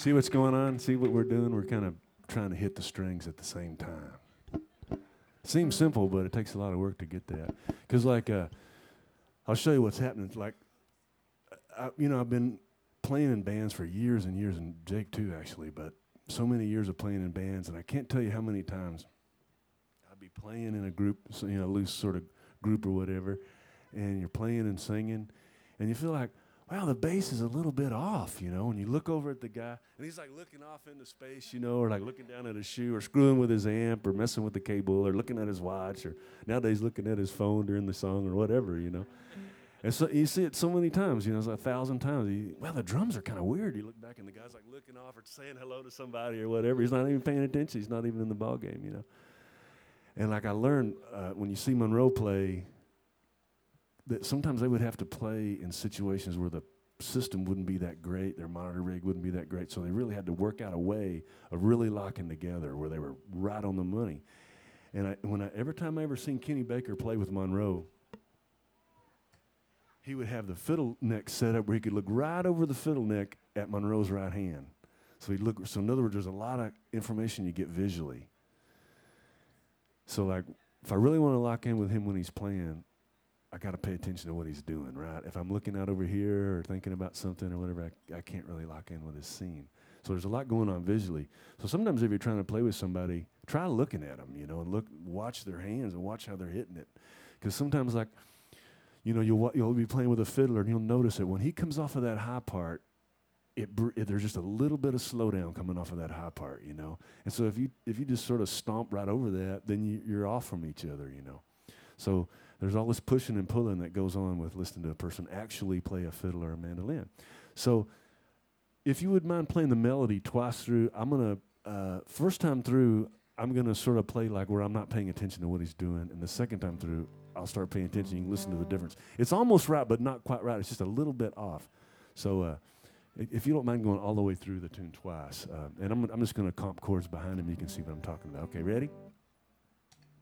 See what's going on? See what we're doing? We're kind of trying to hit the strings at the same time. Seems simple, but it takes a lot of work to get that. Because, I'll show you what's happening. I've been playing in bands for years and years, and Jake too, actually, but so many years of playing in bands, and I can't tell you how many times I'd be playing in a group, loose sort of group or whatever, and you're playing and singing, and you feel like, wow, the bass is a little bit off, and you look over at the guy, and he's like looking off into space, or like looking down at his shoe, or screwing with his amp, or messing with the cable, or looking at his watch, or nowadays looking at his phone during the song, or whatever, And so you see it so many times, it's 1,000 times. Well, the drums are kind of weird. You look back, and the guy's like looking off or saying hello to somebody or whatever. He's not even paying attention. He's not even in the ball game, And I learned when you see Monroe play, that sometimes they would have to play in situations where the system wouldn't be that great, their monitor rig wouldn't be that great, so they really had to work out a way of really locking together where they were right on the money. And every time I ever seen Kenny Baker play with Monroe, he would have the fiddle neck set up where he could look right over the fiddle neck at Monroe's right hand. So in other words, there's a lot of information you get visually. So if I really want to lock in with him when he's playing, I got to pay attention to what he's doing, right? If I'm looking out over here or thinking about something or whatever, I can't really lock in with his scene. So there's a lot going on visually. So sometimes if you're trying to play with somebody, try looking at them, and watch their hands and watch how they're hitting it. Because sometimes, you'll be playing with a fiddler and you'll notice that when he comes off of that high part, there's just a little bit of slowdown coming off of that high part, And so if you just sort of stomp right over that, then you're off from each other, So there's all this pushing and pulling that goes on with listening to a person actually play a fiddle or a mandolin. So if you would mind playing the melody twice through, I'm going to, first time through, I'm going to sort of play where I'm not paying attention to what he's doing, and the second time through, I'll start paying attention. You can listen to the difference. It's almost right, but not quite right. It's just a little bit off. So if you don't mind going all the way through the tune twice, and I'm just going to comp chords behind him, you can see what I'm talking about. Okay, ready?